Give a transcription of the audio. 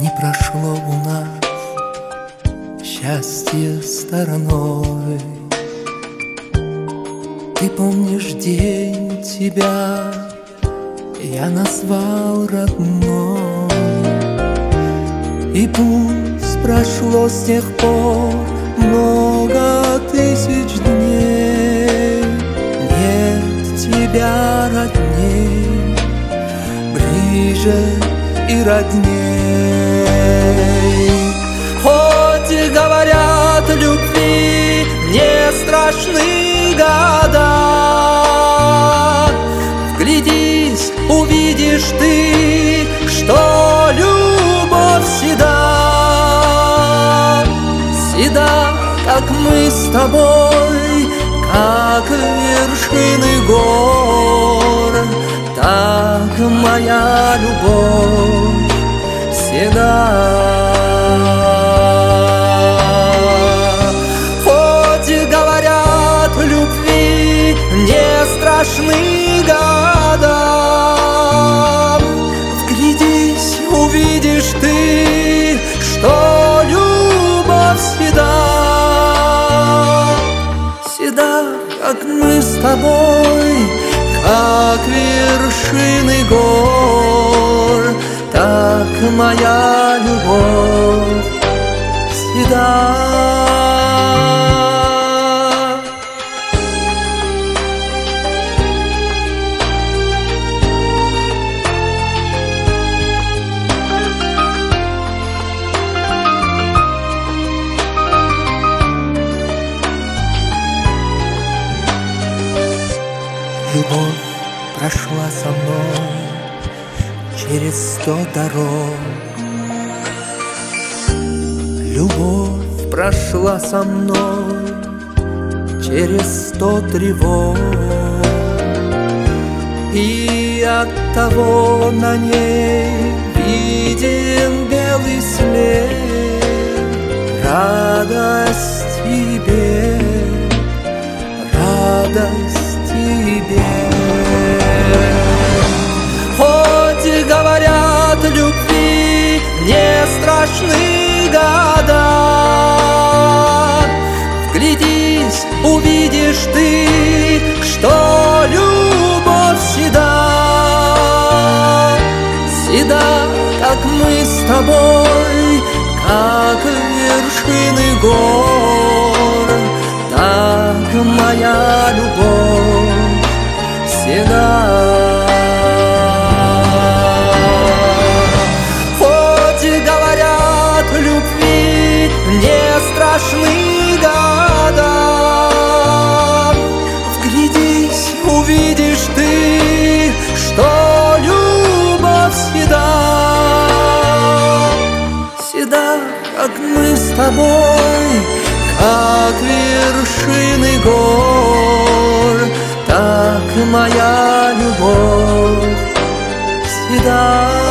Не прошло у нас счастье стороной. Ты помнишь день, тебя я назвал родной. И пусть прошло с тех пор много тысяч дней, нет тебя родней, ближе и родней. Хоть и говорят, любви не страшны года, вглядись, увидишь ты, что любовь седа, седа, как мы с тобой, как вершины гор, так моя любовь седа. Хоть и говорят, любви не страшны года, вглядись, увидишь ты, что любовь седа, седа, как мы с тобой, как вершины гор, так моя любовь седа. Любовь прошла со мной через 100 дорог. Любовь прошла со мной через 100 тревог. И оттого на ней виден белый след. Радость тебе, радость тебе. Хоть и говорят, любви не страшны года, вглядись, увидишь ты, что любовь седа, седа, как мы с тобой, как вершины гор, так моя любовь седа. Хоть и говорят, любви не страшны года, вглядись, увидишь ты, что любовь седа, седа, как мы с тобой, как вершины гор, так моя любовь седа.